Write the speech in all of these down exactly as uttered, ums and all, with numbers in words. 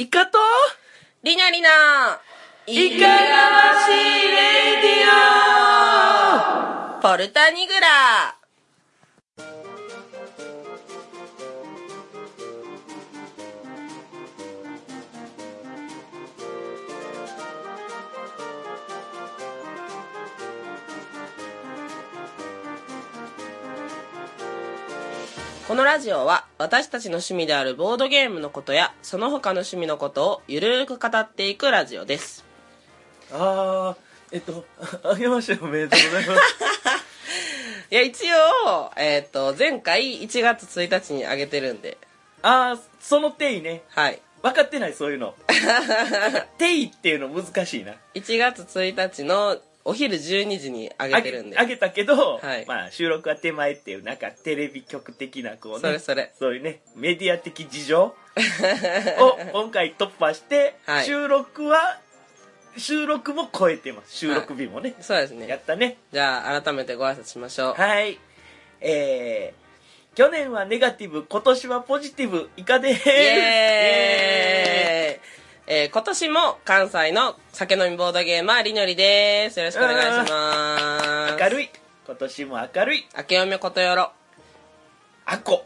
イカとりなりなイカがわしいレディオポルタニグラ。このラジオは私たちの趣味であるボードゲームのことやその他の趣味のことをゆるーく語っていくラジオです。 あーえっとあげましておめでとうございますいや一応、えー、と前回いちがつついたちにあげてるんで。 あーその定位ね、 はい分かってないそういうの定位っていうの難しいな。 いちがつついたちのお昼じゅうにじにあげてるんであげたけど、 はい、 まあ収録は手前っていうなんかテレビ局的なこうね、 それそれそういうねメディア的事情を今回突破して、はい、収録は収録も超えてます。収録日もね、 はい、そうですね。 やったね。 じゃあ改めてご挨拶しましょう。 はい、えー、去年はネガティブ、今年はポジティブ、イカでーす。イエーイ。えー、今年も関西の酒飲みボードゲーマーりのりです。よろしくお願いします。 明るい、今年も明るい。 明けおめことよろ。 あこ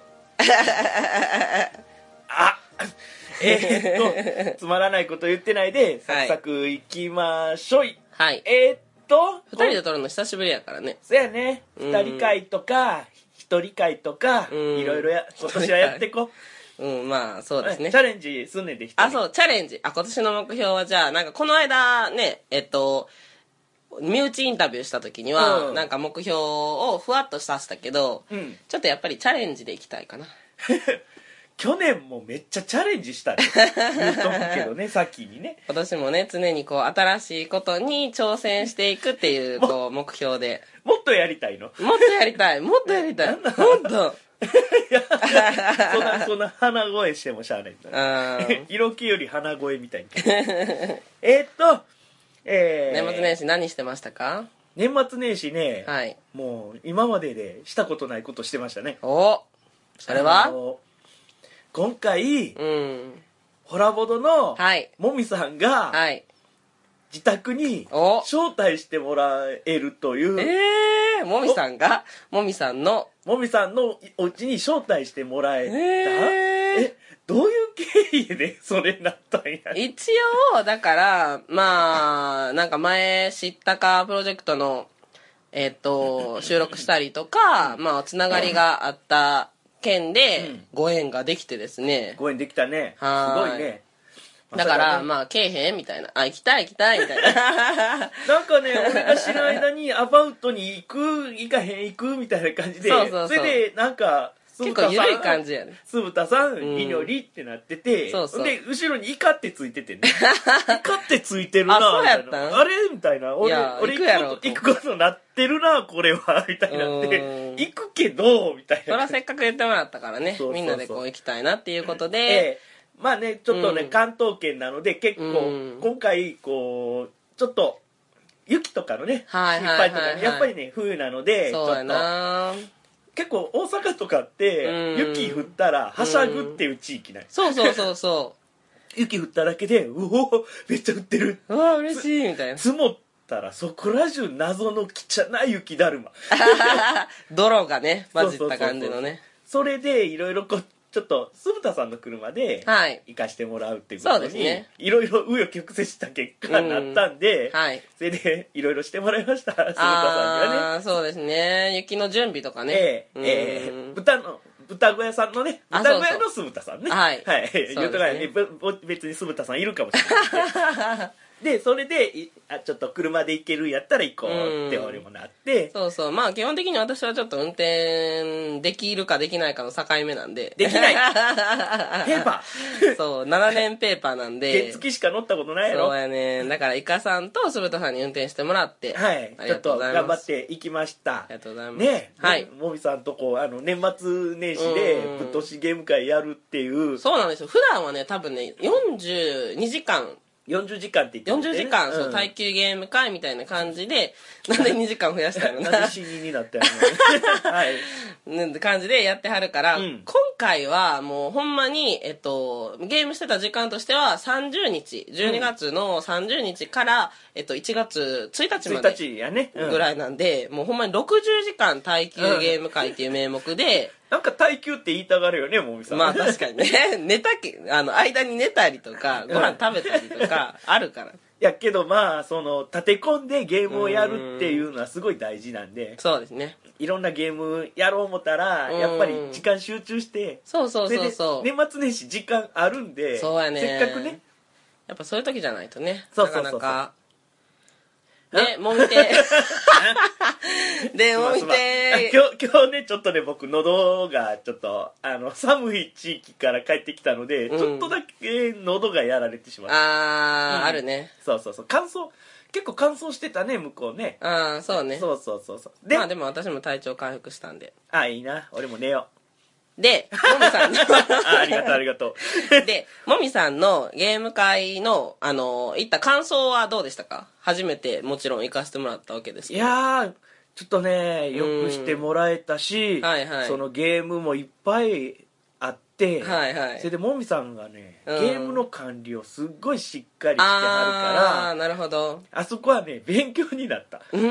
あえー、っとつまらないこと言ってないでサクサクいきましょい。 はい。 えー、っとふたりで撮るの久しぶりやからね。 そうやね。ふたり会とかひとり会とかいろいろや今年はやってこうん、まあそうですね。 チャレンジすんねんで。 あ、そうチャレンジ。あ、今年の目標はじゃあなんかこの間ねえっと身内インタビューした時には、うん、なんか目標をふわっとさせたけど、うん、ちょっとやっぱりチャレンジでいきたいかな。 去年もめっちゃチャレンジしたね言うとくけどね先にね。 今年もね常にこう新しいことに挑戦していくっていうこう目標で。 もっとやりたいの。 もっとやりたいもっとやりたいもっといやそんなそんな鼻声してもしゃあないんだ色気より鼻声みたいにえっと、えー、年末年始何してましたか？ 年末年始ね、 はい、 もう今まででしたことないことしてましたね。 おそれは今回、 うん、 ホラボドのはいもみさんが、はい、自宅に招待してもらえるという。 えー、もみさんがもみさんのもみさんのお家に招待してもらえた。 えー、 えどういう経緯でそれになったんや。 一応だからまあなんか前知ったかプロジェクトのえっと収録したりとかまあつながりがあった件でご縁ができてですね、 ご縁できたね。すごいね。 だからまあけえへんみたいな、あ行きたい行きたいみたいななんかね俺が知る間にアバウトに行く行かへん行くみたいな感じで、 そうそうそう、 それでなんか結構緩い感じやね。 酢豚さんりのりってなってて、 そうそうで後ろにイカってついててねイカってついてるなあそうやったんあれみたいな、俺俺行くやろ行くことなってるなこれはみたいになって行くけどみたいな。 それはせっかく言ってもらったからね、そうそうそうみんなでこう行きたいなっていうことで、 えーまあねちょっとね、うん、関東圏なので結構、うん、今回こうちょっと雪とかのね心配とかねやっぱりね冬なのでそうやな結構大阪とかって雪降ったらはしゃぐっていう地域ない。 そうそうそうそう雪降っただけでうおめっちゃ降ってるうわ嬉しいみたいな。 積もったらそこら中謎の汚い雪だるま泥がね混じった感じのね。 それでいろいろこうちょっと酢豚さんの車で行かしてもらうっていうことにいろいろ紆余曲折した結果になったんで、 うんはい、 それでいろいろしてもらいました酢豚さんにはね。 そうですね雪の準備とかね、 えーえー、豚の豚小屋さんのね豚小屋の酢豚さんねはい、はい、言うとかね別に酢豚さんいるかもしれないでそれであちょっと車で行けるやったら行こうって俺もなって、 そうそうまあ基本的に私はちょっと運転できるかできないかの境目なんでできないペーパーそうななねんペーパーなんで原付しか乗ったことないやろ。 そうやねだからイカさんと酢豚さんに運転してもらってはいちょっと頑張って行きました。 ありがとうございますねはいもみさんとこうあの年末年始でぶっ通しゲーム会やるっていう。 そうなんですよ普段はね多分ねよんじゅうにじかんよんじゅうじかんって言ってよんじゅうじかん、 うん、 そう耐久ゲーム会みたいな感じでなんでにじかん増やしたのななんで死人になったよねはいって感じでやってはるから、 うん、 今回はもうほんまに、えっと、ゲームしてた時間としてはさんじゅうにちじゅうにがつのさんじゅうにちから、えっと、いちがつついたちまでぐらいなんで、もうほんまにろくじゅうじかん耐久ゲーム会っていう名目で、 なんか耐久って言いたがるよね、もみさん。 まあ確かにね。寝たき、あの、間に寝たりとか、ご飯食べたりとか、あるから。 いやけどまあ、その、立て込んでゲームをやるっていうのはすごい大事なんで。 そうですね。 いろんなゲームやろう思ったら、やっぱり時間集中して。 そうそうそうそう。 年末年始時間あるんで。 そうやね。 せっかくね。 やっぱそういう時じゃないとね。 そうそうそうそう。 なかなか。で、もみて。で、もみて。 今日、今日ね、ちょっとね、僕、喉が、ちょっと、あの、寒い地域から帰ってきたので、うん、ちょっとだけ喉がやられてしまった。 あー、うん、あるね。 そうそうそう。乾燥、結構乾燥してたね、向こうね。 あー、そうね。 そうそうそうそう。 で、まあでも私も体調回復したんで。 あー、いいな。俺も寝よう。 で、もみさんのあ、ありがとうありがとう。で、もみさんのゲーム会の、あの、行った感想はどうでしたか？初めてもちろん行かせてもらったわけですけど。いやー、ちょっとね、よくしてもらえたし、はいはい、そのゲームもいっぱいあって、 はいはい、 それでもみさんがね、ゲームの管理をすっごいしっかりしてはるから、 あー、なるほど。 あそこはね、勉強になった。 うん。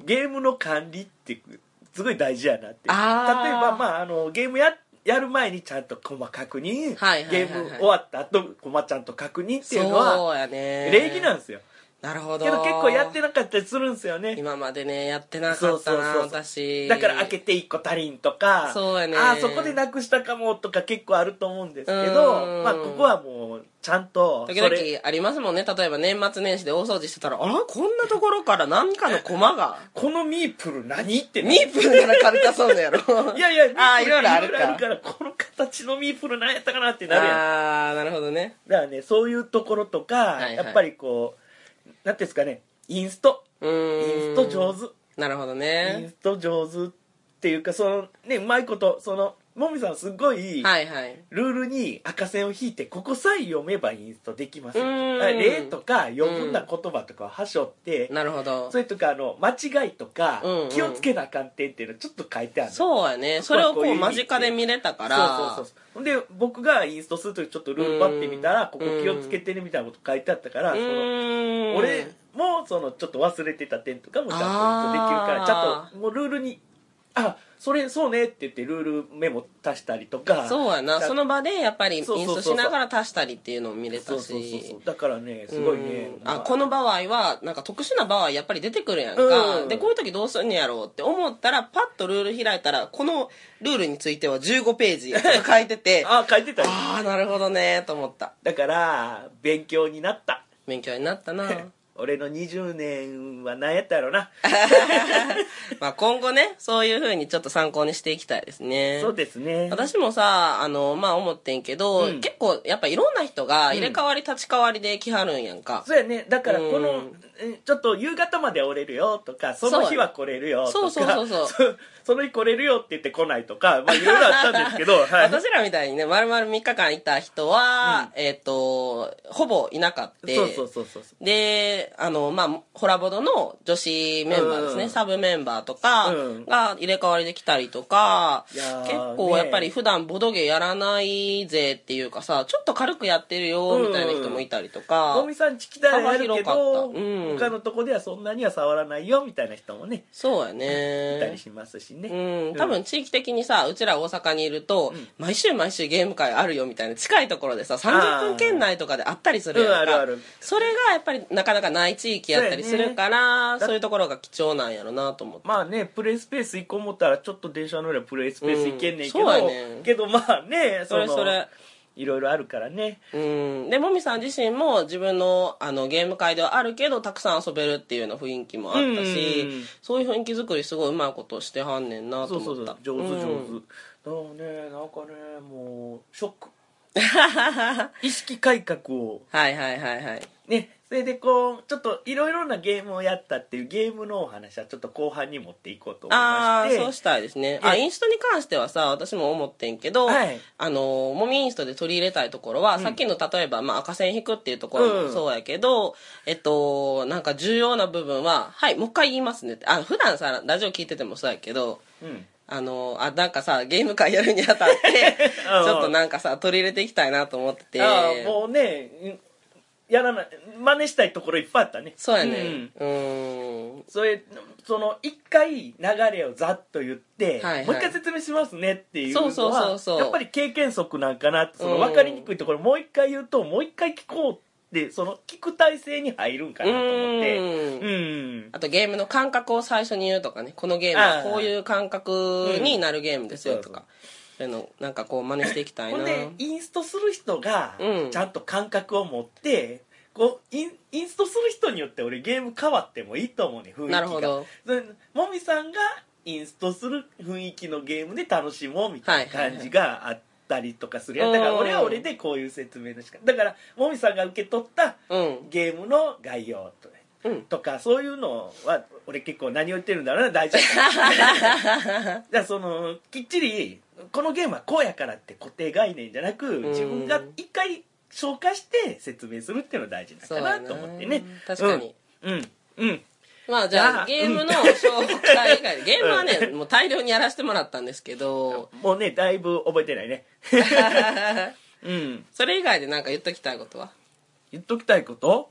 ゲームの管理ってすごい大事やなって。例えば、まあ、あのゲームややる前にちゃんとコマ確認、はいはいはいはい、ゲーム終わった後コマちゃんと確認っていうのはそうやね、 礼儀なんですよ。 なるほど。 けど結構やってなかったりするんですよね。 今までねやってなかったな。そうそうそうそう、 私だから開けていっこ足りんとか、 そうやね、 ああそこでなくしたかもとか結構あると思うんですけど、まあここはもうちゃんと時々ありますもんね。例えば年末年始で大掃除してたら、あらこんなところから何かのコマがこのミープル何ってミープルなら軽かそうだやろいやいやああいろいろあるかあるからこの形のミープル何やったかなってなるやん。 ああなるほどね。 だからねそういうところとか、はいはい、やっぱりこうなんていうんですかね、インストインスト上手。 なるほどね。 インスト上手っていうか、そのね、うまいことそのもみさんすごい、はいはい、ルールに赤線を引いてここさえ読めばインストできますよ。例とか余分な言葉とかをはしょって、 なるほど。 それとかあの間違いとか、うんうん、気をつけなあかん点っていうのちょっと書いてある。 そうやね。それをこう間近で見れたから。 そうそうそう。で僕がインストするときちょっとルールパッて見たらここ気をつけてねみたいなこと書いてあったから、その俺もそのちょっと忘れてた点とかもちゃんとインストできるからちゃんともうルールにあそれそうねって言ってルールメモ足したりとか。 そうやな。その場でやっぱりインストしながら足したりっていうのを見れたし。 そうそうそうそう。だからねすごいね、 まあ、あこの場合はなんか特殊な場合やっぱり出てくるやんか、うん、でこういう時どうすんねやろうって思ったらパッとルール開いたらこのルールについてはじゅうごページとか書いててあ書いてたああなるほどねと思った。 だから勉強になった。 勉強になったな俺のにじゅうねんは何やったやろなまあ今後ねそういう風にちょっと参考にしていきたいですね。 そうですね。 私もさあのまあ思ってんけど、うん、結構やっぱいろんな人が入れ替わり立ち替わりで来はるんやんか、 うん、そうやね。だからこの、うん、ちょっと夕方までおれるよとかその日は来れるよとかそうそうそうそうその日来れるよって言って来ないとかまあいろいろあったんですけど、 はい、私らみたいにね丸々みっかかんいた人は、うん、えっ、ー、とほぼいなかった。 そうそうそうそう。 であのまあホラボドの女子メンバーですね、うん、サブメンバーとかが入れ替わりできたりとか、うん、結構やっぱり普段ボドゲやらないぜっていうかさちょっと軽くやってるよみたいな人もいたりとか、 ゴミさんち来たらやるけど、うん、他のとこではそんなには触らないよみたいな人もねそうやねいたりしますしね、 うん、多分地域的にさうちら大阪にいると、うん、毎週毎週ゲーム会あるよみたいな近いところでささんじゅっぷん圏内とかであったりするやんか、うん、あるある。それがやっぱりなかなかない地域やったりするから、そういうところが貴重なんやろなと思って。 まあねプレイスペース行こう思ったらちょっと電車乗ればプレイスペース行けんねんけど、うんね、けどまあねそれそれいろいろあるからね。 うんでもみさん自身も自分 の, あのゲーム会ではあるけどたくさん遊べるっていうような雰囲気もあったし、うん、そういう雰囲気作りすごいうまいことしてはんねんなと思った。 そうそうそう上手上手、うん、だからねなんかねもうショック意識改革をはいはいはいはいねそれでこうちょっといろいろなゲームをやったっていうゲームのお話はちょっと後半に持っていこうと思いまして。 ああそうしたいですね。あインストに関してはさ私も思ってんけど、はい、あのもみインストで取り入れたいところは、うん、さっきの例えば、まあ、赤線引くっていうところもそうやけど、うん、えっとなんか重要な部分ははいもう一回言いますねってあ普段さラジオ聞いててもそうやけど、うんあのあなんかさゲーム会やるにあたってちょっとなんかさ取り入れていきたいなと思っててあもうねやらない真似したいところいっぱいあったねそうやねうんうんそれその一回流れをざっと言って、はいはい、もう一回説明しますねっていうのはそうそうそうそうやっぱり経験則なんかなってその分かりにくいところもう一回言うともう一回聞こうってでその聞く体制に入るんかなと思ってうんうんあとゲームの感覚を最初に言うとかねこのゲームはこういう感覚になるゲームですよとか、うん、そういうのなんかこう真似していきたいな。 ほんでインストする人がちゃんと感覚を持って、うん、こうインインストする人によって俺ゲーム変わってもいいと思うね雰囲気が。 なるほど。 もみさんがインストする雰囲気のゲームで楽しもうみたいな感じがあって、はいはいはいたりとかするやんだから俺は俺でこういう説明の仕方だからもみさんが受け取ったゲームの概要と,、うん、とかそういうのは俺結構何を言ってるんだろうな大丈夫だからそのきっちりこのゲームはこうやからって固定概念じゃなく自分が一回紹介して説明するっていうのが大事なのかなと思ってね確かにうんうん、うんまあじゃあゲームの紹介以外でゲームはねもう大量にやらせてもらったんですけどもうねだいぶ覚えてないねうんそれ以外で何か言っときたいことは言っときたいこと、 うん、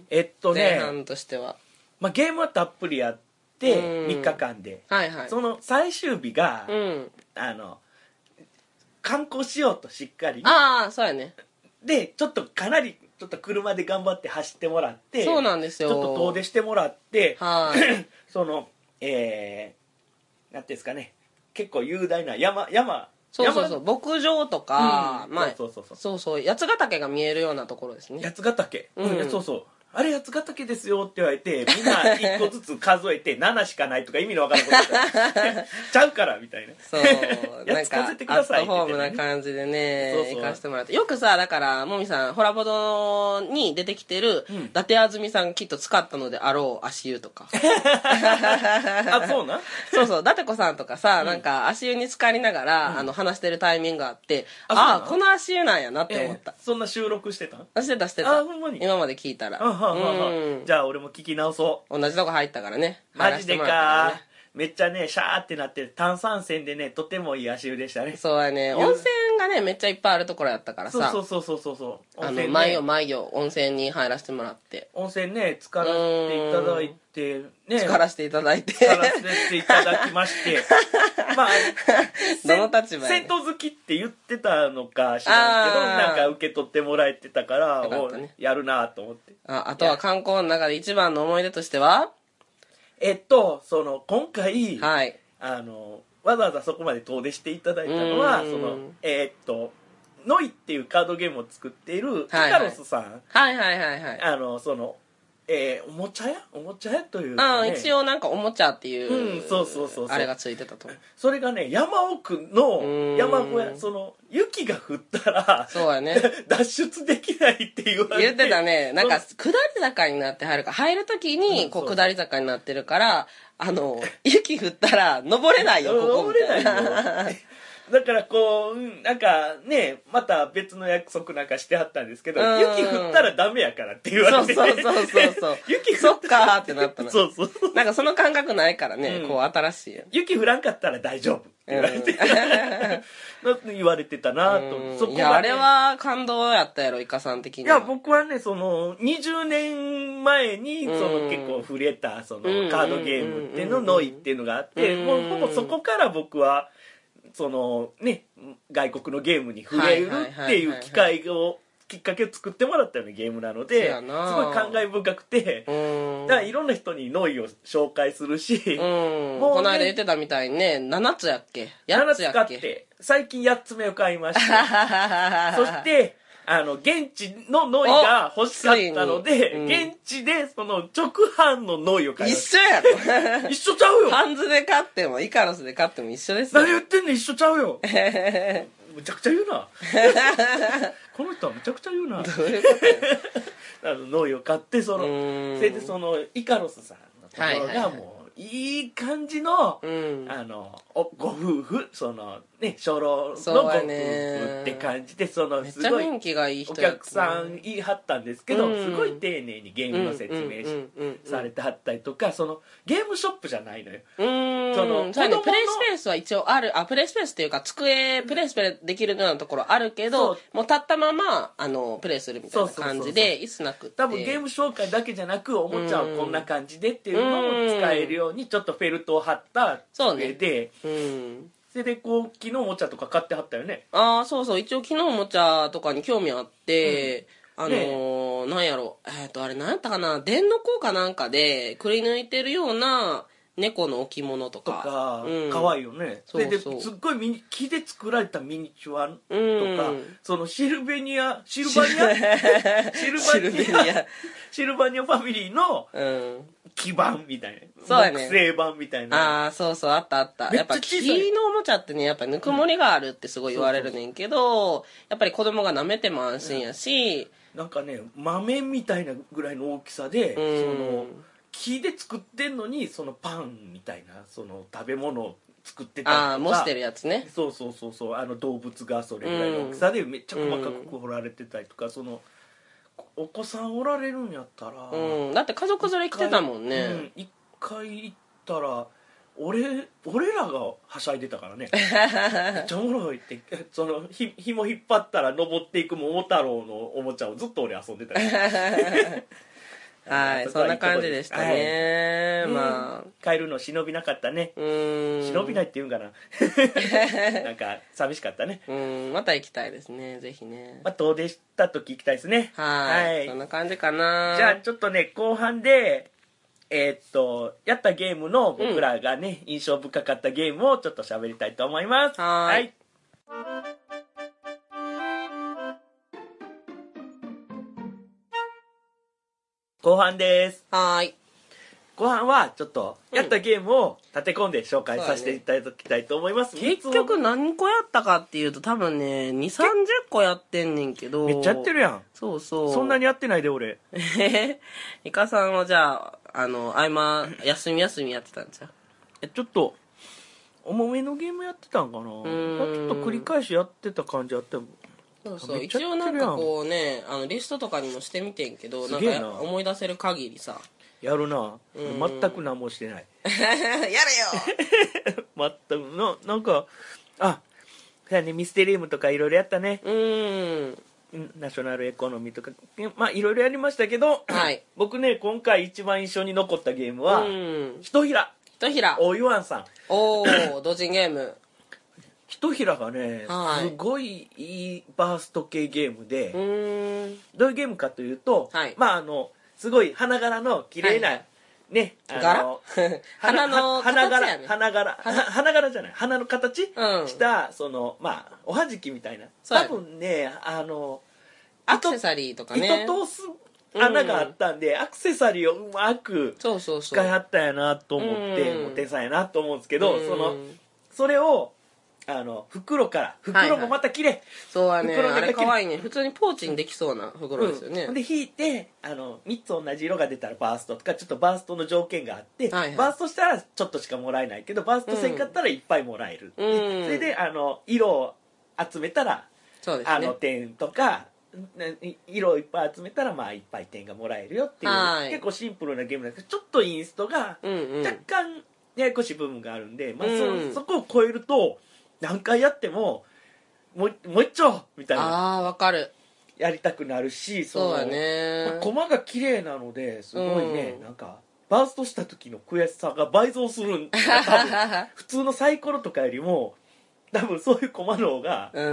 えっとね前半としては、 まあ、ゲームはたっぷりやってみっかかんで、 はいはい、 その最終日が、 うん、 あの観光しようとしっかりああそうやねでちょっとかなりちょっと車で頑張って走ってもらってそうなんですよちょっと遠出してもらってはいそのえー、なんていうんですかね結構雄大な山山そうそうそう牧場とか、 うん、まあ、そうそうそうそうそう八ヶ岳が見えるようなところですね八ヶ岳、うん、そうそうあれ八ヶ岳ですよって言われてみんないっこずつ数えてななしかないとか意味のわからんことだちゃうからみたいなそうなんかアットホームな感じでねそうそう行かせてもらってよくさだからもみさんホラボドに出てきてる、うん、伊達あずみさんがきっと使ったのであろう足湯とかあそうなそうそう伊達子さんとかさ、うん、なんか足湯に浸かりながら、うん、あの話してるタイミングがあってああこの足湯なんやなって思った、 えー、そんな収録してたしてたしてた今まで聞いたらうん、じゃあ俺も聞き直そう同じとこ入ったからねマジでか、ね、めっちゃねシャーってなって炭酸泉でねとてもいい足湯でしたねそうやね温泉がねめっちゃいっぱいあるところやったからさそうそうそうそうそうあの、ね、毎夜毎夜温泉に入らせてもらって温泉ね浸からせていただいてね浸からせていただいて浸からせていただきましてまあどの立場や、 ね、銭湯好きって言ってたのか知らんけどなんか受け取ってもらえてたからね、やるなと思ってああとは観光の中で一番の思い出としてはえっとその今回、 はい、 あのわざわざそこまで遠出していただいたのはそのえー、っとノイっていうカードゲームを作っているイカロスさんはいはいはいはいあのそのえー、おもちゃ屋おもちゃ屋というか、 ね、一応なんかおもちゃっていう、 うん、そうそうそうそうあれがついてたとそれがね山奥の山小屋その雪が降ったらそうやね脱出できないって言われて言ってたねなんか下り坂になって入るか入る時にこう下り坂になってるからあの雪降ったら登れないよここ登れないよだからこうなんかねまた別の約束なんかしてはったんですけど雪降ったらダメやからって言われてそうそうそうそうそう雪降ったらそっかーってなったのそうそうなんかその感覚ないからね、うん、こう新しい雪降らんかったら大丈夫って言われて、うん、言われてたなと、そこがね、 いやあれは感動やったやろイカさん的にはいや僕はねそのにじゅうねんまえにその結構触れたそのカードゲームっていうのノイっていうのがあってもうほぼそこから僕はそのね外国のゲームに触れるっていう機会をきっかけを作ってもらったようなゲームなのですごい感慨深くてだからいろんな人にノイを紹介するしもう、ね、この間言ってたみたいにねななつやっけやっつやっけななつ買って最近やっつめを買いましたそしてあの現地のノイが欲しかったので、うん、現地でその直販のノイを買いました一緒やろ一緒ちゃうよハンズで買ってもイカロスで買っても一緒ですよ何言ってんの一緒ちゃうよむちゃくちゃ言うなこの人はむちゃくちゃ言うな。 どういうことあのノイを買ってそのそれでそのイカロスさんのところがもういい感じの、うん、あのおご夫婦そのね初老のご夫婦って感じでそのすごいお客さん言い張ったんですけど、うん、すごい丁寧にゲームの説明されてはったりとか、そのゲームショップじゃないのよ。 うんそのそう、ね、プレイスペースは一応あるあプレイスペースっていうか机プレイスペースできるようなところあるけど、もう立ったままあのプレイするみたいな感じで椅子なくって多分ゲーム紹介だけじゃなくおもちゃをこんな感じでっていうのも使えるようにちょっとフェルトを貼った机で、そうね、うんそれでこう木のおもちゃとか買ってはったよね。 ああそうそう一応木のおもちゃとかに興味あって、うん、あのーね、なんやろえっ、ー、とあれなんやったかな電の甲かなんかでくり抜いてるような猫の置物とかとか、 うん、かわいいよね。それですっごいミニ木で作られたミニチュアとか、うん、そのシルベニアシルバニアシルバニアシルバニアファミリーの木版みたいな、そうやね、木製版みたいな。 ああそうそうあったあった。やっぱ木のおもちゃってねやっぱぬくもりがあるってすごい言われるねんけど、うん、そうそうやっぱり子供が舐めても安心やし、 うん、なんかね豆みたいなぐらいの大きさで、うん、その木で作ってんのにそのパンみたいなその食べ物を作ってたりとか、 ああ模してるやつね、 そうそうそうそうあの動物がそれぐらいの大きさでめっちゃ細かく彫られてたりとか、そのお子さんおられるんやったら、 うん、だって家族連れ来てたもんね。うん、 一回行ったら俺俺らがはしゃいでたからねめっちゃおもろいってそのひ紐引っ張ったら登っていく桃太郎のおもちゃをずっと俺遊んでたはいそんな感じでしたね、はい、まあ帰るの忍びなかったね。うーん忍びないって言うんかななんか寂しかったね。 うんまた行きたいですねぜひね。 まあ遠出した時行きたいですね。 はい、はい、そんな感じかな。 じゃあちょっとね後半でえー、っとやったゲームの僕らがね、うん、印象深かったゲームをちょっと喋りたいと思います。 はい、はい後半です。 はい。 後半はちょっとやったゲームを立て込んで紹介させていただきたいと思います。 ね、結局何個やったかっていうと多分ねにじゅう、さんじゅっこやってんねんけど。 めっちゃやってるやん。 そうそう。 そんなにやってないで俺。 えイカさんはじゃああの合間休み休みやってたんじゃん。 えちょっと重めのゲームやってたんかな。ちょっと繰り返しやってた感じあっても。 そうそう一応なんかこうねあのリストとかにもしてみてんけどなんか思い出せる限りさやるな。全く何もしてないやれよ全くななんかあそうやねミステリウムとかいろいろやったね。うんナショナルエコノミーとかまあいろいろやりましたけど、はい、僕ね今回一番印象に残ったゲームはひとひらひとひらおゆわんさんおお同人ゲームひとひらがね、はい、すごいいいバースト系ゲームでうーんどういうゲームかというと、はい、まああのすごい花柄の綺麗な、はい、ねあの花の花柄花柄花柄じゃない花の形、うん、したそのまあおはじきみたいな多分ねあのアクセサリーとかね糸通す穴があったんで、うん、アクセサリーをうまく使いはったんやなと思ってもう天才やなと思うんですけど、うん、そのそれをあの袋から袋もまた綺麗、はいはい、 そうはねあれかわいいね普通にポーチにできそうな袋ですよね、 うん、で引いてあのみっつ同じ色が出たらバーストとかちょっとバーストの条件があって、はいはい、バーストしたらちょっとしかもらえないけどバーストせんかったらいっぱいもらえる、うん、それであの色を集めたら、そうですね、あの点とか色をいっぱい集めたらまあいっぱい点がもらえるよっていう、はい、結構シンプルなゲームだけどちょっとインストが若干ややこしい部分があるんで、まあ、そ, そこを超えると何回やってももうもう一丁みたいなあーわかるやりたくなるしそのそうやね、 まあ、コマが綺麗なのですごいね、うん、なんかバーストした時の悔しさが倍増するんだ多分普通のサイコロとかよりも多分そういうコマの方が、うん、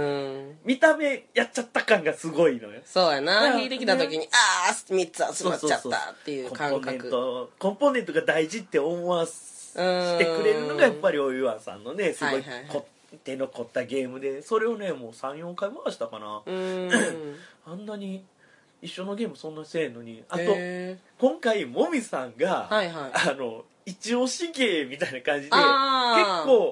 見た目やっちゃった感がすごいのよ。 そうやな引いてきた時に、ね、ああみっつ集まっちゃったっていう感覚コンポーネントコンポーネントが大事って思わしてくれるのがやっぱりおゆわんさんのねすごい、はいはいはい、手の凝ったゲームでそれをねもう さん,よん 回回したかなうんあんなに一緒のゲームそんなせえのにあと今回もみさんが、はいはい、あの一押しゲーみたいな感じで結構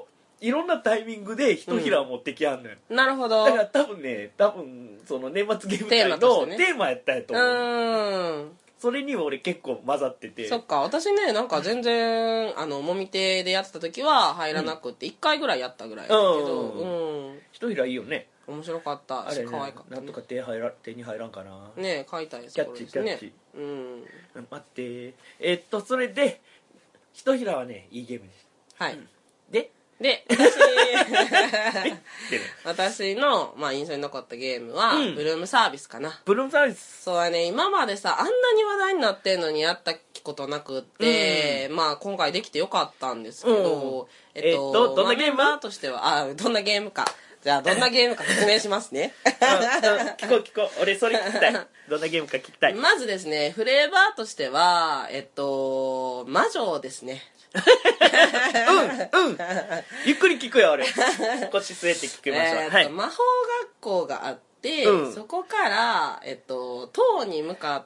いろんなタイミングで一平を持ってきはんのよ、 うん、なるほど。 だから多分ね多分その年末ゲーム会のテーマ、ね、テーマやったんやと思う。 うんそれにも俺結構混ざってて。 そっか、私ねなんか全然あのもみ手でやってた時は入らなくていっかいぐらいやったぐらいだけど、 うんうん、一平いいよね。 面白かったし、ね、可愛かった、ね、 なんとか手入ら手に入らんかな。 ねえ買いたいですキャッチ、ね、キャッチ、 うん、 待ってえー、っとそれで一平はねいいゲームでした。 はい、 うん、でで私私の、まあ、印象に残ったゲームは、うん、ブルームサービスかな。 ブルームサービス、 そうはね、今までさあんなに話題になってんのにやったことなくって、うん、まあ今回できてよかったんですけど、うん、えっと、えっとどんなゲーム、まあ、メンバーとしてはあどんなゲームかじゃあどんなゲームか説明しますね聞こう聞こう、俺それ聞きたい。どんなゲームか聞きたい。 まずですね、フレーバーとしてはえっと魔女ですね。 うんうんゆっくり聞くよ俺。腰据えて聞きましょう、 えーはい、魔法学校があって、うん、そこからえっと塔に向かって、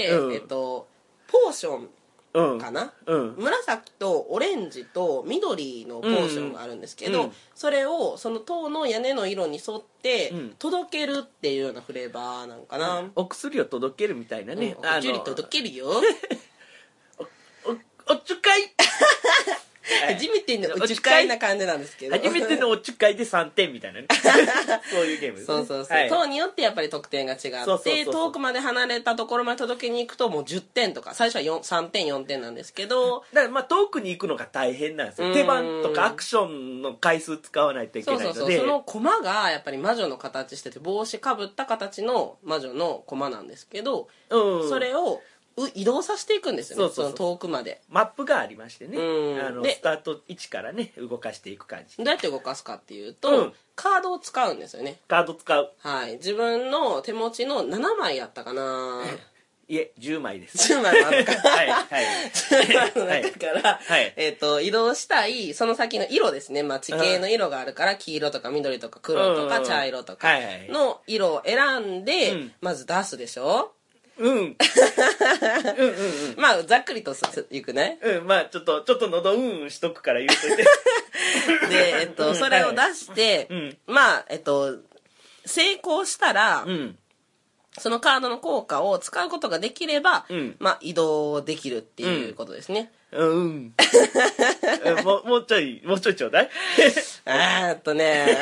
うん、えっとポーションかな、うん、紫とオレンジと緑のポーションがあるんですけど、うん、それをその塔の屋根の色に沿って届けるっていうようなフレーバーなんかな、うん、 お薬を届けるみたいなね、 うん、お薬届けるよお, お, おちゅかい初めてのおちゅかいな感じなんですけど、 初めてのおちゅかいでさんてんみたいなねそういうゲームですね。 そうそうそう、はい、塔によってやっぱり得点が違って、そうそうそうそう、遠くまで離れたところまで届けに行くともうじゅってんとか、最初はさんてんよんてんなんですけど、 だからまあ遠くに行くのが大変なんですよ。手番とかアクションの回数使わないといけないので、 そうそうそう、そのコマがやっぱり魔女の形してて帽子かぶった形の魔女のコマなんですけど、うん、それを移動させていくんですよね。そうそうそう、その遠くまでマップがありましてね、うん、あのスタート位置からね動かしていく感じ。 どうやって動かすかっていうと、うん、カードを使うんですよね。 カード使う、 はい、自分の手持ちのななまいやったかな。 いえじゅうまいです。 じゅうまいの中はいはいじゅうまいの中から、はい、えー、と移動したいその先の色ですね、まあ、地形の色があるから黄色とか緑とか黒とか茶色とかの色を選んで、うん、まず出すでしょ。うんうんうんうん、まあざっくりといくね。 うん、まあちょっとちょっと喉うんうんしとくから言うといてで、えっと、それを出して、はい、まあえっと成功したら、うん、そのカードの効果を使うことができれば、うん、まあ移動できるっていうことですね。 うん、うんもうもうちょいもうちょいちょうだいえっとね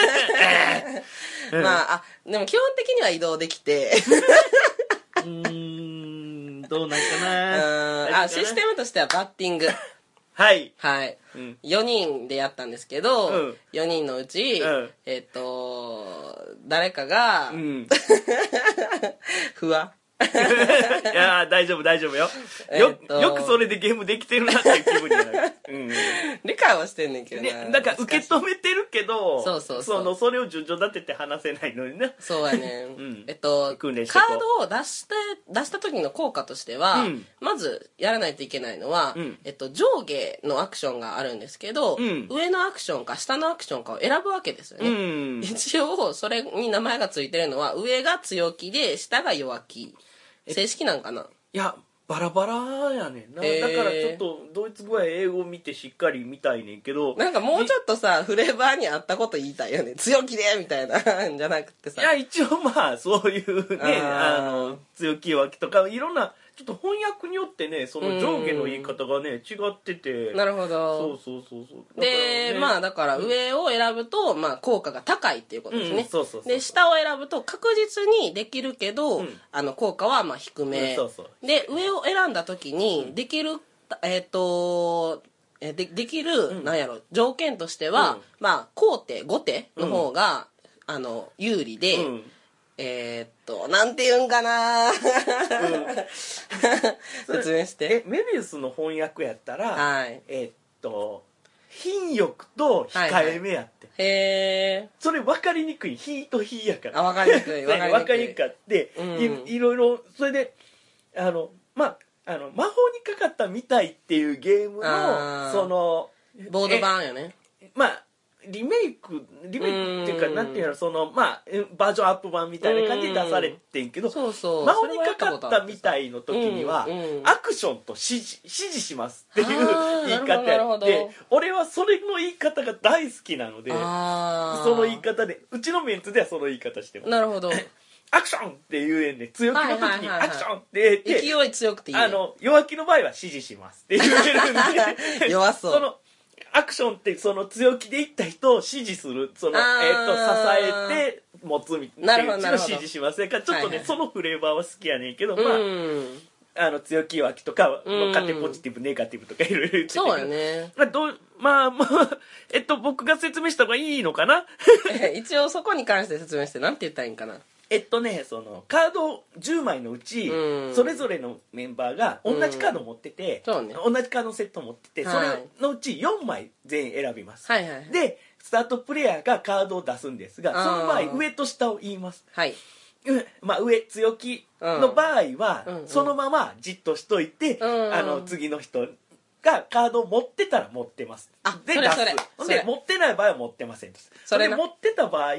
まああでも基本的には移動できてうーんどうなんかな。 うんあシステムとしてはバッティングはいはい、うん、よにんでやったんですけど、うん、よにんのうち、うん、えっと誰かが、うん、不安いや大丈夫大丈夫よ、よ, よくそれでゲームできてるなっていう気分になる、うん、 理解はしてんねんけどね。だから受け止めてるけど、 そうそうそう、 そのそれを順序立てて話せないのにね。 そうやね、うん、えっとカードを出して出した時の効果としては、うん、まずやらないといけないのは、うん、えっと、上下のアクションがあるんですけど、うん、上のアクションか下のアクションかを選ぶわけですよね、うん、一応それに名前がついてるのは上が強気で下が弱気。正式なんかな。 いやバラバラやねんな、えー、だからちょっとドイツ語や英語を見てしっかり見たいねんけど、 なんかもうちょっとさフレーバーに合ったこと言いたいよね。強気でみたいなじゃなくてさ、 いや一応まあそういうねあの強気弱気とかいろんなちょっと翻訳によってねその上下の言い方がね違ってて。 なるほど。 そうそうそうそうで、ね、まあだから上を選ぶと、まあ、効果が高いっていうことですね、うん、そうそうそう。で下を選ぶと確実にできるけど、うん、あの効果はまあ低め、うん、そうそうで上を選んだ時にできる、えっ、ー、とで, できる、うん、なんやろ条件としては、うん、まあ高手ごての方が、うん、あの有利で、うん、えー、っとなんて言うんかな、うん、説明して。 えメビウスの翻訳やったら、はい、えー、っと品欲と控えめやって、はいはい、へえ。それ分かりにくい、品と品やから。 あ分かりにくい分かりにくい分かりにくかって、うん、い, いろいろそれであのまああの魔法にかかったみたいっていうゲームのそのボード版よね。 まあリメイクリメイクっていうかなんていうのそのまあバージョンアップ版みたいな感じで出されてんけど、 そうそう魔法にかかったみたいの時には、うんうん、アクションと指示指示しますっていう言い方やって、俺はそれの言い方が大好きなので、その言い方でうちのメンツではその言い方してます。 なるほど。 アクションって言えんねん。強気の時にアクションって言って、 勢い強くていい、ね、 あの弱気の場合は指示しますって言えるんで弱そう。 そのアクションってその強気でいった人を支持するその、えー、と支えて持つみたいなのを指示しますね。ちょっとね、はいはい、そのフレーバーは好きやねんけど、まああの強気弱気とか勝手ポジティブネガティブとかいろいろ言ってて、 そうやね。 まあどうまあまあえっと僕が説明した方がいいのかな一応そこに関して説明してなんて言ったらいいんかな。 えっとねそのカードじゅうまいのうち、うん、それぞれのメンバーが同じカードを持ってて、うんね、同じカードセットを持ってて、はい、それのうちよんまい全員選びます、はいはいはい、でスタートプレイヤーがカードを出すんですが、その場合上と下を言います、はい、まあ、上強気の場合は、うん、そのままじっとしといて、うん、あの次の人がカードを持ってたら持ってますあで出すそれで持ってない場合は持ってませんとそれで持ってた場合、うん、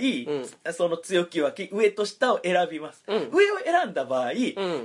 その強気弱気上と下を選びます、うん、上を選んだ場合、うん、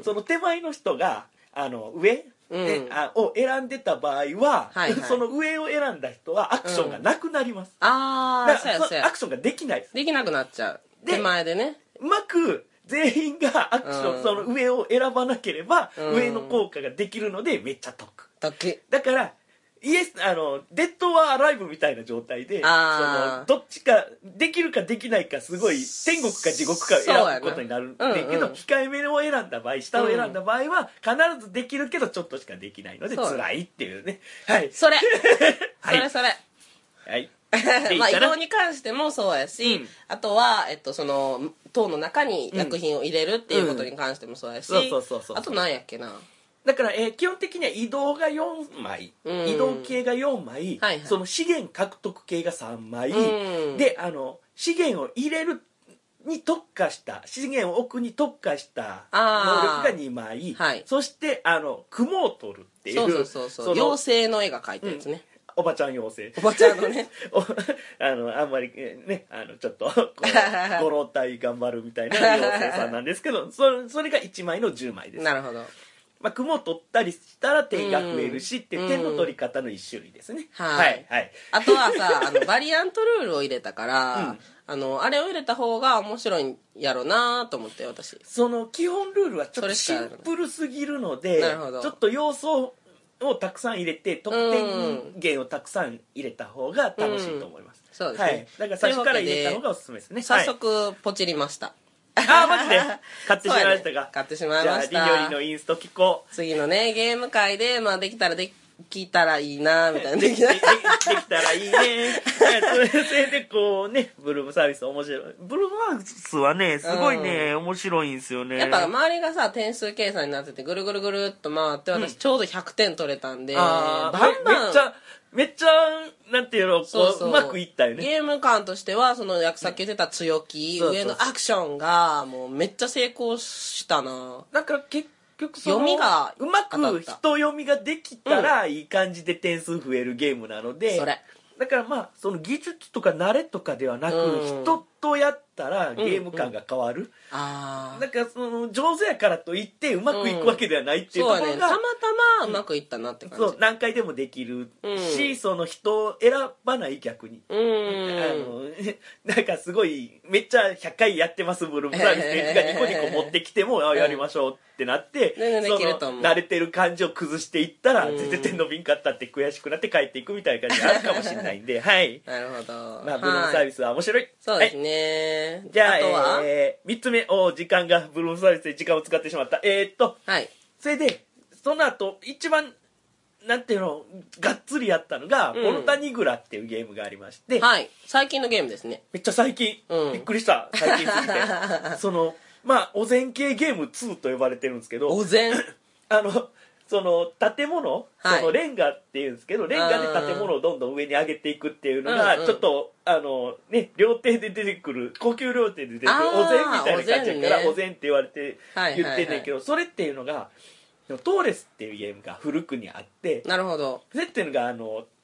その手前の人があの上で、うん、あを選んでた場合は、はいはい、その上を選んだ人はアクションがなくなります、 うん、ああそうやそうやアクションができないですできなくなっちゃう手前でねうまく全員がアクション、うん、その上を選ばなければ、うん、上の効果ができるのでめっちゃ得だからイエスあのデッドはアライブみたいな状態でそのどっちかできるかできないかすごい天国か地獄か選ぶことになるんだけど、うんうん、控えめを選んだ場合下を選んだ場合は必ずできるけどちょっとしかできないので辛いっていうねはいそれはい、 それそれはいまあ移動に関してもそうやし、うん、あとは、えっと、その塔の中に薬品を入れるっていうことに関してもそうやし、あと何やっけなだから、えー、基本的には移動がよんまい、うん、移動系がよんまい、はいはい、その資源獲得系がさんまい、うん、であの資源を入れるに特化した資源を置くに特化した能力がにまい、はい、そしてあの雲を取るっていうそうそうそうそう妖精の絵が描いたやつね、 うん、おばちゃん妖精おばちゃんのねあのあんまりねあのちょっとご老体頑張るみたいな妖精さんなんですけどそ, それがいちまいのじゅうまいですなるほどまあ、雲を取ったりしたら点が増えるしっていう点の取り方の一種類ですね、 うん、はい、はい、あとはさあのバリアントルールを入れたから、うん、あのあれを入れた方が面白いんやろうなと思って私その基本ルールはちょっとシンプルすぎるのでちょっと要素をたくさん入れて得点源をたくさん入れた方が楽しいと思います、 うん、そうですね、はい、 だから最初から入れた方がおすすめですね早速ポチりました、 ああマジで買ってしまいましたか、 ね、買ってしまいましたじゃあリニョリのインスト聞こう次のねゲーム会で、まあ、できたらできたらいいなみたいなできたできたらいいねそれそれでこうねブルームサービス面白いブルームサービスはねすごいね、うん、面白いんですよねやっぱ周りがさ点数計算になっててぐるぐるぐるっと回って私ちょうどひゃくてん取れたんで、うん、あバンバンめっちゃめっちゃなんていうのこうそうそううまくいったよねゲーム感としてはそのさっき言ってた強気、うん、上のアクションがもうめっちゃ成功したなだから結局その読みがうまく人読みができたら、うん、いい感じで点数増えるゲームなのでそれだからまあその技術とか慣れとかではなく、うん、人とやったらゲーム感が変わる、うんうん、あだからその上手やからといってうまくいくわけではないっていうところが、うん、そうね、 たまたまうまくいったなって感じ、 そう何回でもできるし、うん、その人を選ばない逆に、うん、あのなんかすごいめっちゃひゃっかいやってますブルームサービスってがニコニコ持ってきてもあやりましょうってなって、 うん、 その慣れてる感じを崩していったら、うん、全然点伸びんかったって悔しくなって帰っていくみたいな感じがあるかもしれないんではいなるほど、 まあ、ブルームサービスは面白い、はい、 そうですね、はい、 じゃあ、あえー、みっつめお時間がブルームサービスで時間を使ってしまったえー、っと、はい、それでその後一番なんていうのがっつりやったのが、うん、モルタニグラっていうゲームがありまして、 はい、最近のゲームですねめっちゃ最近、うん、びっくりした最近すぎてそのまあお膳系ゲームツーと呼ばれてるんですけどお膳あのその建物、はい、そのレンガっていうんですけどレンガで建物をどんどん上に上げていくっていうのが、うんうん、ちょっとあのね料亭で出てくる高級料亭で出てくるお膳みたいな感じだからお膳、ね、って言われて言ってんねんけど、はいはいはい、それっていうのがトーレスっていうゲームが古くにあってなるほどそれっていうのがあの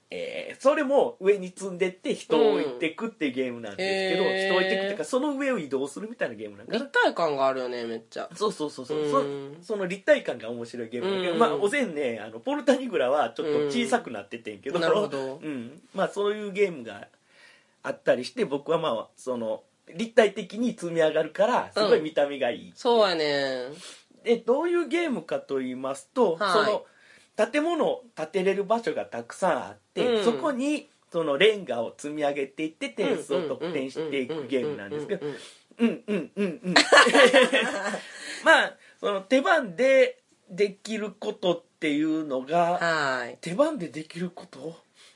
えー、それも上に積んでって人を置いてくっていうゲームなんですけど、うん、人を置いてくっていうかその上を移動するみたいなゲームなんかな。 立体感があるよねめっちゃ。 そうそうそうそう、うん、そ, その立体感が面白いゲームだけど、うん、まあおぜんねあのポルタニグラはちょっと小さくなっててんけど、うん、 なるほど、 うん、まあそういうゲームがあったりして僕はまあその立体的に積み上がるからすごい見た目がいい、うん、 そうやね。 でどういうゲームかと言いますと、はい、その建物を建てれる場所がたくさんあって、うん、そこにそのレンガを積み上げていって点数を得点していくゲームなんですけどうんうんうんうんまあその手番でできることっていうのが、はい、手番でできること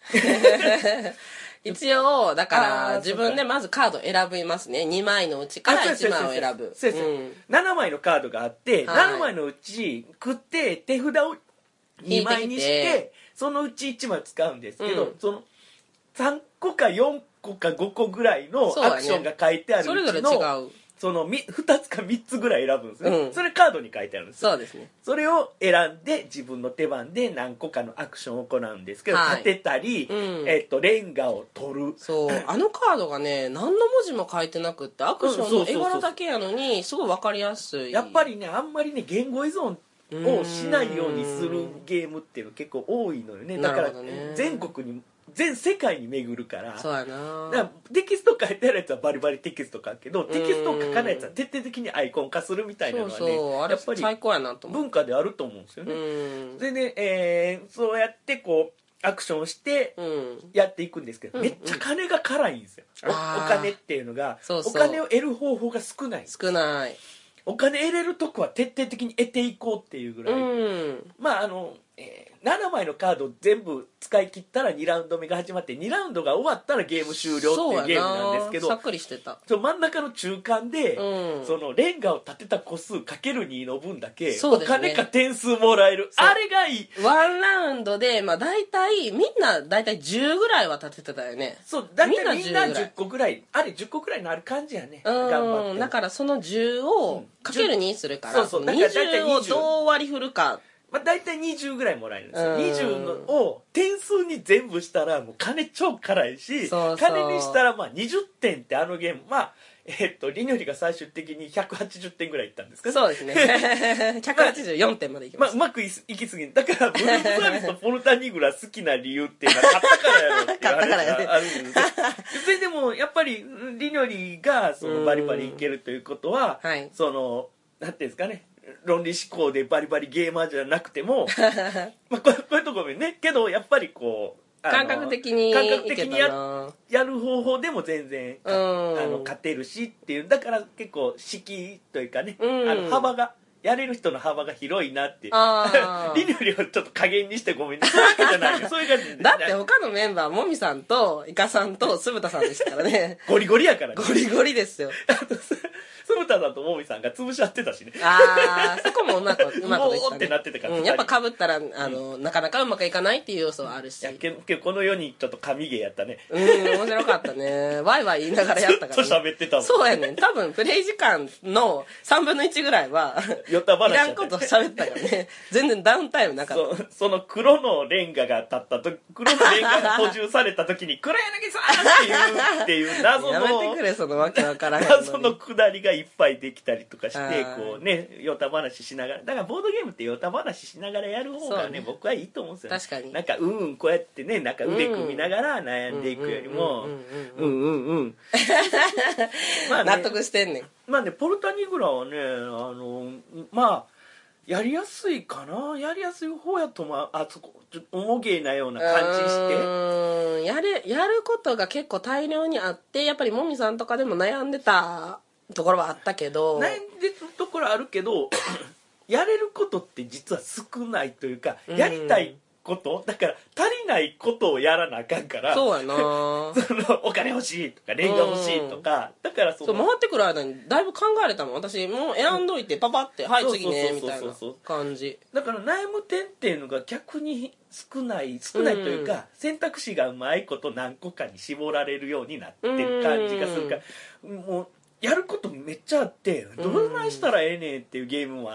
一応だから自分でまずカード選びますね。にまいのうちからいちまいを選ぶ。 そうです、うん、ななまいのカードがあって、はい、ななまいのうち食って手札をにまいにしてそのうちいちまい使うんですけど、うん、そのさんこかよんこかごこぐらいのアクションが書いてあるうちの そ,、ね、それぞれ違うそのふたつかみっつぐらい選ぶんですね、うん、それカードに書いてあるんですよ。 そうですね。 それを選んで自分の手番で何個かのアクションを行うんですけど、はい、立てたり、うん、えー、とレンガを取る。 そうあのカードがね何の文字も書いてなくってアクションの絵柄だけやのにすごい分かりやすい。 やっぱりねあんまりね言語依存をしないようにするゲームっていうの結構多いのよね。だから全国に全世界に巡るから。 そうやな。 だからテキスト書いてあるやつはバリバリテキスト書くけどテキストを書かないやつは徹底的にアイコン化するみたいなのはね、 そうそうあれやっぱり最高やなと思う。 文化であると思うんですよね。でね、えー、そうやってこうアクションしてやっていくんですけど、うん、めっちゃ金が辛いんですよ、うん、お, お金っていうのがそうそうお金を得る方法が少ない少ないお金得れるとこは徹底的に得ていこうっていうぐらい、うん、まああの、えー、ななまいのカードを全部使い切ったらにラウンド目が始まってにラウンドが終わったらゲーム終了っていうゲームなんですけどさっくりしてた。 その真ん中の中間で、うん、そのレンガを立てた個数かけるにの分だけ、お金か点数もらえるあれがいい。 ワンラウンドで、まあ、大体みんな大体じゅうぐらいは立ててたよね。 そう大体みんなじゅっこぐらいあれじゅっこぐらいのある感じやね。 うん頑張ってだからそのじゅうをかけるにするから、うん、そうそうにじゅうをどう割り振るか。 まあ、大体にじゅうぐらいもらえるんですよ。にじゅうのを点数に全部したらもう金超辛いし、そうそう金にしたらまあにじゅってんってあのゲームまあえっとリニョリが最終的にひゃくはちじゅってんぐらいいったんですかね。 そうですねひゃくはちじゅうよんてんまでいきました。 まあ、うまくいきすぎんだからブルームサービスとポルタニグラ好きな理由っていうのは買ったからやろっていう話があるんですよそれでもやっぱりリニョリがそのバリバリいけるということは、はい、そのなんていうんですかね論理思考でバリバリゲーマーじゃなくてもまあこういうところねけどやっぱりこう感覚的に感覚的に や, やる方法でも全然あの勝てるしっていうだから結構敷というかね、うん、あの幅がやれる人の幅が広いなってリニョリをちょっと加減にしてごめんねそういうわけじゃないそういう感じだって他のメンバーもみさんとイカさんと酢豚さんでしたからねゴリゴリやからねゴリゴリですよ酢豚さんともみさんが潰し合ってたしねああそこもうまくうまくいったねってなってたから、 うん、やっぱかぶったらあの、うん、なかなかうまくいかないっていう要素はあるしいやけけこの世にちょっと神ゲーやったねうん面白かったねワイワイ言いながらやったから、ね、 ずっと喋ってたもんそうやね多分プレイ時間のさんぶんのいちぐらいはよた話いらんこと喋ったからね全然ダウンタイムなかったそ, その黒のレンガが立ったと黒のレンガが補充された時に黒柳さんっていうっていう謎のやめてくれそのわけわからへん謎のくだりがいっぱいできたりとかしてこうねヨタ話しながらだからボードゲームってヨタ話しながらやる方が ね, ね僕はいいと思うんですよ、ね、 確かになんかうんうんこうやってねなんか腕組みながら悩んでいくよりもうんうんうんまあ、ね、納得してんねんまあねポルタニグラはねあのまあやりやすいかなやりやすい方やとまあそこ重げなような感じしてうんやるやることが結構大量にあってやっぱりもみさんとかでも悩んでたところはあったけど悩んでるところあるけどやれることって実は少ないというかやりたいことだから足りないことをやらなあかんからそうやなそのお金欲しいとかレンガ欲しいとかだからそのそう回ってくる間にだいぶ考えれたもん私もう選んどいてパパってはい次ねみたいな感じだから悩む点っていうのが逆に少ない少ないというか、うん、選択肢がうまいこと何個かに絞られるようになってる感じがするからもうやることめっちゃあってどうないしたらええねんっていうゲームもあ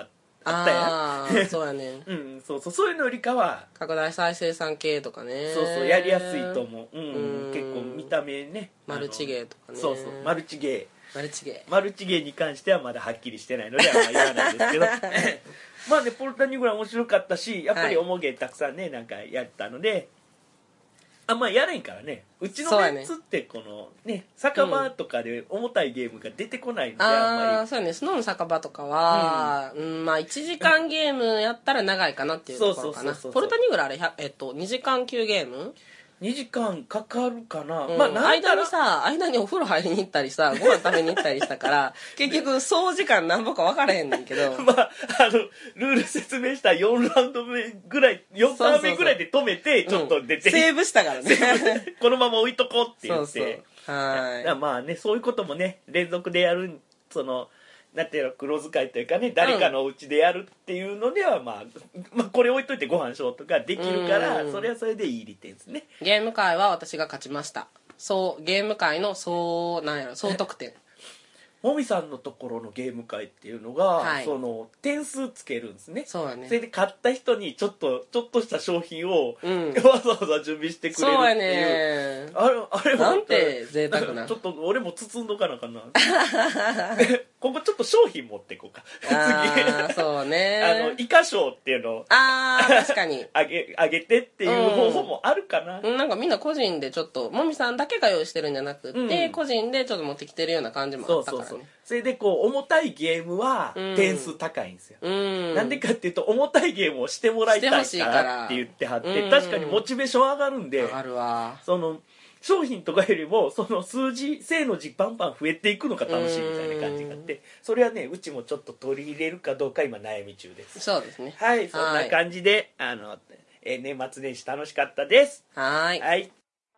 あったやん。 あそうやねうん、そうそう、そういうのよりかは拡大再生産系とかね。 そうそう、やりやすいと思う。うん、うん、結構見た目ね、 マルチゲーとかね。 そうそう、マルチゲーマルチゲーマルチゲーに関してはまだはっきりしてないのではまあ言わないですけどまあね、ポルタニグラ面白かったし、やっぱり重ゲーたくさんね、なんかやったので、あんまやれんからね、うちのメンツってこのね、酒場とかで重たいゲームが出てこないので、 うん、 あんまり。 ああそうね、スノーの酒場とかは、うん、うん、まあいちじかんゲームやったら長いかなっていうところかな。ポルタニグラあれ、えっと、にじかん級ゲームにじかんかかるかな、 うん、 まあなん間にさ間にお風呂入りに行ったりさご飯食べに行ったりしたから結局総時間なんぼか分からへんねんけどまああのルール説明したよんラウンド目ぐらいよんターン目ぐらいで止めてちょっと出て、 うん、セーブしたからねこのまま置いとこうって言ってそうそうはいやまあねそういうこともね連続でやるそのなんていうの黒使いというかね誰かのお家でやるっていうのでは、まあ、まあこれ置いといてご飯しようとかできるからそれはそれでいい利点ですね。 ゲーム界は私が勝ちました。そうゲーム界の総なんやろ総得点もみさんのところのゲーム会っていうのが、はい、その点数つけるんですね。 そうやね。 それで買った人にちょっとちょっとした商品を、うん、わざわざ準備してくれるっていう。そうやね。あれあれなんて贅沢な。 ちょっと俺も包んどかなあかんな。ここちょっと商品持っていこうか。次。 あそうね。 あのイカ賞っていうのをああ確かにあげあげてっていう方法もあるかな。 うん、なんかみんな個人でちょっともみさんだけが用意してるんじゃなくて、うん、個人でちょっと持ってきてるような感じもあったからね。そうそうそう。 それでこう重たいゲームは点数高いんですよ、うん、なんでかっていうと重たいゲームをしてもらいたいからって言ってはって、確かにモチベーション上がるんで、 上がるわ。 その商品とかよりもその数字正の字バンバン増えていくのが楽しいみたいな感じがあって、それはねうちもちょっと取り入れるかどうか今悩み中です。 そうですね。 はい、そんな感じであの、えー、年末年始楽しかったです。 はい、 はい。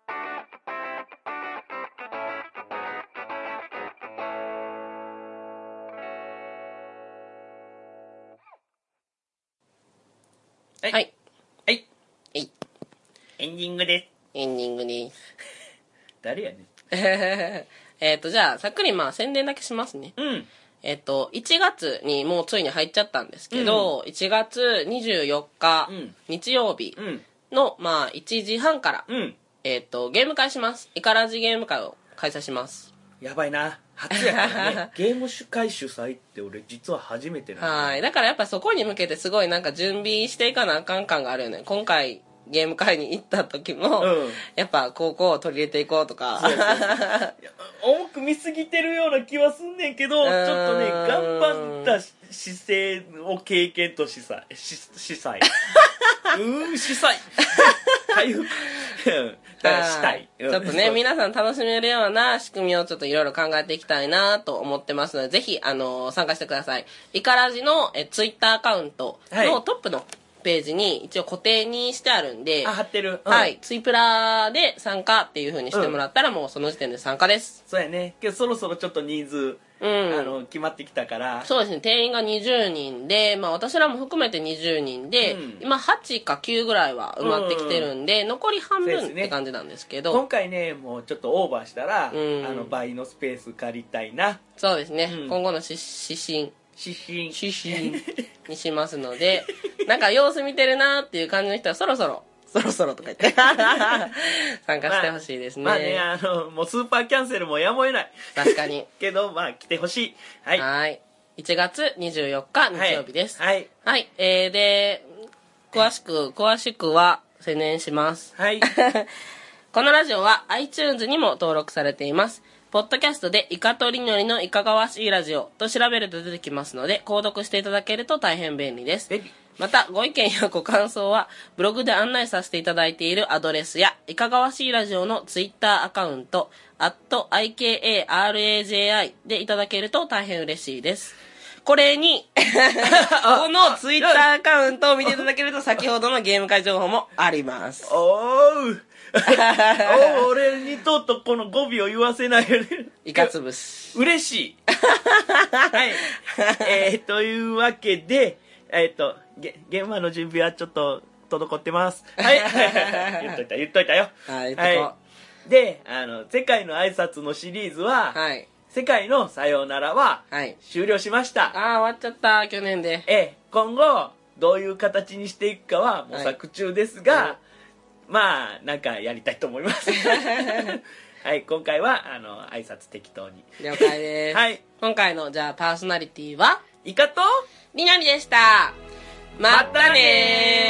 はいはい、はい、 はい、 エンディングです。 エンディングです誰やねんえっとじゃあさっくりまあ宣伝だけしますね。 うんえっといちがつにもうついに入っちゃったんですけど、うん、いちがつにじゅうよっか、うん、日曜日の、まあいちじはんから、うん、えっとゲーム会します。イカラジゲーム会を開催します。 やばいな、初やからねゲーム会主催って俺実は初めてなの。はい、だからやっぱそこに向けてすごいなんか準備していかなあかん感があるよね。今回ゲーム会に行った時も、うん、やっぱここを取り入れていこうとかそうそうそう重く見すぎてるような気はすんねんけど、ちょっとね頑張った姿勢を経験としさししたいうーんしたい回復したいちょっとね皆さん楽しめるような仕組みをちょっといろいろ考えていきたいなと思ってますので、ぜひあの参加してください。イカラジのえツイッターアカウントのトップのページに一応固定にしてあるんで、 あ貼ってる、 うん、はいツイプラで参加っていう風にしてもらったら、うん、もうその時点で参加です。 そうやね。けどそろそろちょっと人数、うん、あの決まってきたから。 そうですね、定員がにじゅうにんで、まあ、私らも含めてにじゅうにんで、うん、今はちかきゅうぐらいは埋まってきてるんで、うん、残り半分って感じなんですけど、 今回ねもうちょっとオーバーしたら、うん、あの倍のスペース借りたいな。 そうですね、うん、今後の指針指針指針にしますのでなんか様子見てるなっていう感じの人はそろそろそろそろとか言って参加してほしいですね。 まあ、まあねあのもうスーパーキャンセルもやむを得ない確かにけどまあ来てほしい。はい、 はいいちがつにじゅうよっか日曜日です。 はい、 はい、えー、で詳しく詳しくは宣伝します。 はいこのラジオは iTunes にも登録されています。ポッドキャストでイカとりのりのいかがわしいラジオと調べると出てきますので、購読していただけると大変便利です。またご意見やご感想はブログで案内させていただいているアドレスやいかがわしいラジオのツイッターアカウント アット アイケーエーアールエージェーアイ でいただけると大変嬉しいです。これにこのツイッターアカウントを見ていただけると先ほどのゲーム会情報もあります。 おーお俺にとっとこの語尾を言わせないよね。 イカつぶし嬉しいはいえー、というわけでえっ、ー、と現場の準備はちょっと滞ってます。はい言っといた言っといたよ。 はい、はい、 であの世界の挨拶のシリーズは、はい、世界のさようならは終了しました。 ああ終わっちゃった去年で。 ええ今後どういう形にしていくかは模索中ですが、はい、まあなんかやりたいと思いますはい、今回はあの挨拶適当に了解です、はい、今回のじゃあパーソナリティはイカとりなみでした。またねー。